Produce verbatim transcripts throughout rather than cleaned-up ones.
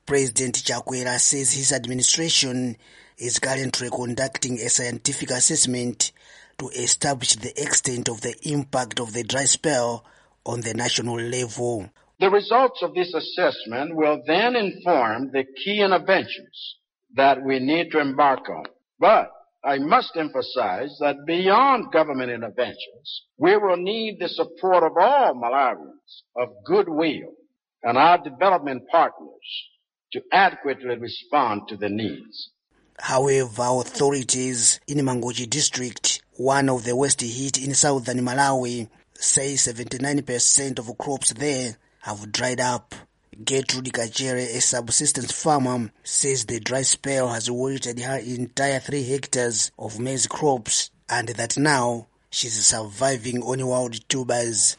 President Chakwera says his administration is currently conducting a scientific assessment to establish the extent of the impact of the dry spell on the national level. The results of this assessment will then inform the key interventions that we need to embark on. But I must emphasize that beyond government interventions, we will need the support of all Malawians of goodwill and our development partners to adequately respond to the needs. However, authorities in Mangochi district, one of the worst hit in southern Malawi, say seventy-nine percent of crops there have dried up. Gertrude Kachere, a subsistence farmer, says the dry spell has wilted her entire three hectares of maize crops and that now she's surviving on wild tubers.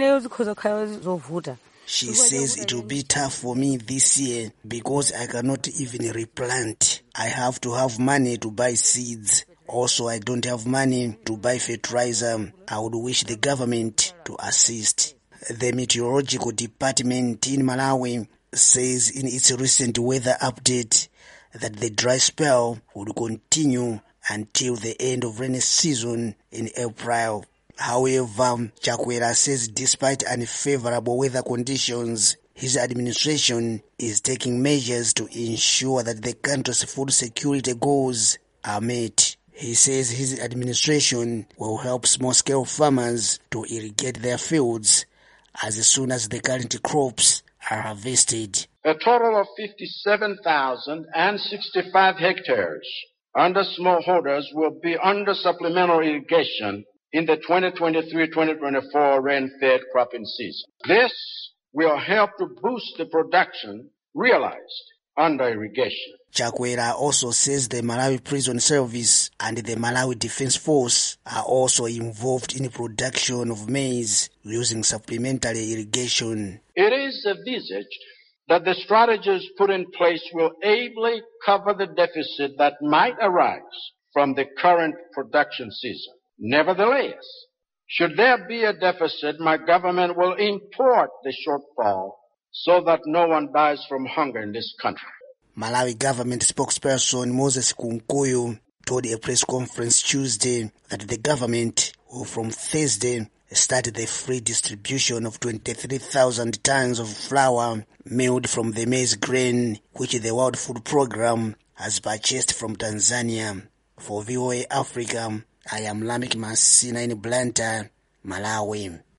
She says it will be tough for me this year because I cannot even replant. I have to have money to buy seeds. Also, I don't have money to buy fertilizer. I would wish the government to assist. The Meteorological Department in Malawi says in its recent weather update that the dry spell will continue until the end of rainy season in April. However, Chakwera says despite unfavorable weather conditions, his administration is taking measures to ensure that the country's food security goals are met. He says his administration will help small-scale farmers to irrigate their fields as soon as the current crops are harvested. A total of fifty-seven thousand sixty-five hectares under smallholders will be under supplemental irrigation in the twenty twenty-three twenty twenty-four rain-fed cropping season. This will help to boost the production realized under irrigation. Chakwera also says the Malawi Prison Service and the Malawi Defense Force are also involved in production of maize using supplementary irrigation. It is envisaged that the strategies put in place will ably cover the deficit that might arise from the current production season. Nevertheless, should there be a deficit, my government will import the shortfall so that no one dies from hunger in this country. Malawi government spokesperson Moses Kunkuyu told a press conference Tuesday that the government will from Thursday start the free distribution of twenty-three thousand tons of flour milled from the maize grain, which the World Food Programme has purchased from Tanzania. For V O A Africa, I am Lamik Masina in Blantyre, Malawi.